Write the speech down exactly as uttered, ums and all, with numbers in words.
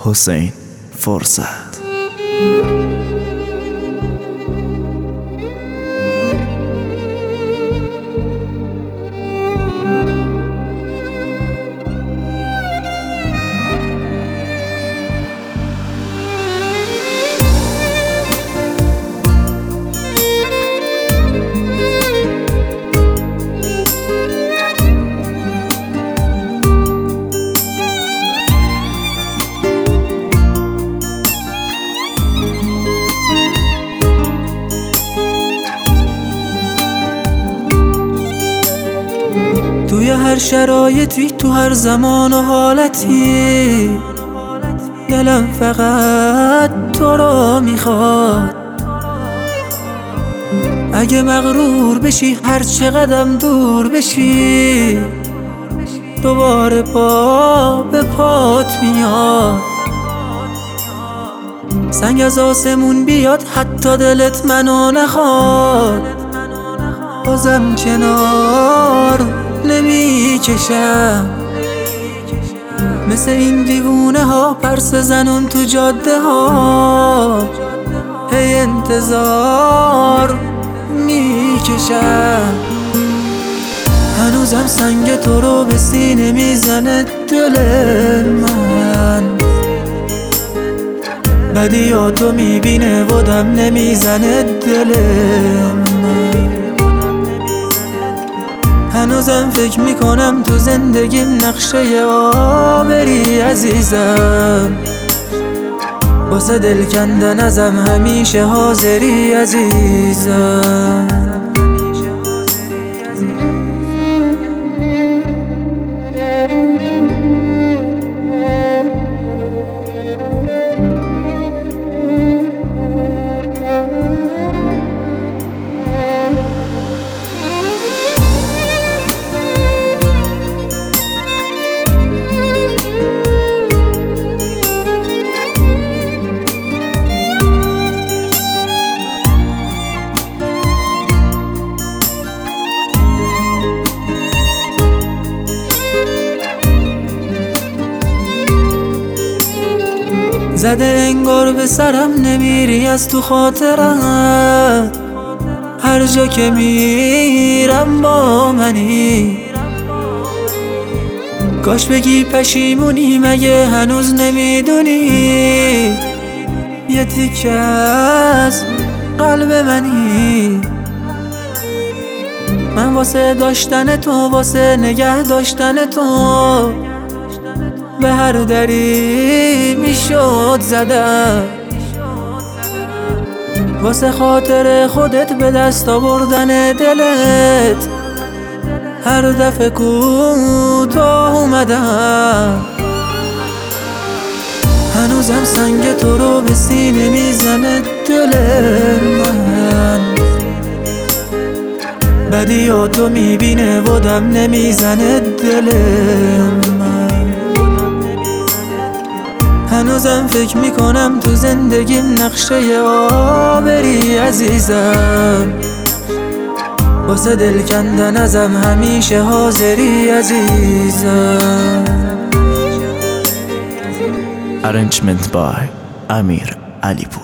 حسین فرصت. توی هر شرایطی، تو هر زمان و حالتی، دلم فقط تو رو میخواد. اگه مغرور بشی، هر چقدرم دور بشی، دوباره پا به پات میاد. سنگ از آسمون بیاد، حتی دلت منو نخواد، بازم کنار نمی کشم. مثل این دیوونه ها پرس زنون تو جاده ها، هی انتظار می کشم. هنوزم سنگ تو رو به سینه میزنه دل من، بدیاتو میبینه و دم نمیزنه دل من. هنوزم فکر میکنم تو زندگیم نقشه آبری عزیزم، واسه دل کندن ازم همیشه حاضری عزیزم. زده انگار به سرم، نمیری از تو خاطرم. هر جا که میرم با منی، کاش بگی پشیمونی، مگه هنوز نمیدونی یه تیکه از قلب منی. من واسه داشتن تو، واسه نگه داشتن تو، به هر دری میشد زدم. واسه خاطر خودت به دست آوردن دلت، هر دفعه کوتاه اومدم. هنوزم سنگ تو رو به سینه میزنه دل من، بدیاتو میبینه و دم نمیزنه دل من. هنوزم فکر میکنم تو زندگیم نقشه آبری عزیزم، واسه دل کندن ازم همیشه حاضری عزیزم. Arrangement by امیر علیپور.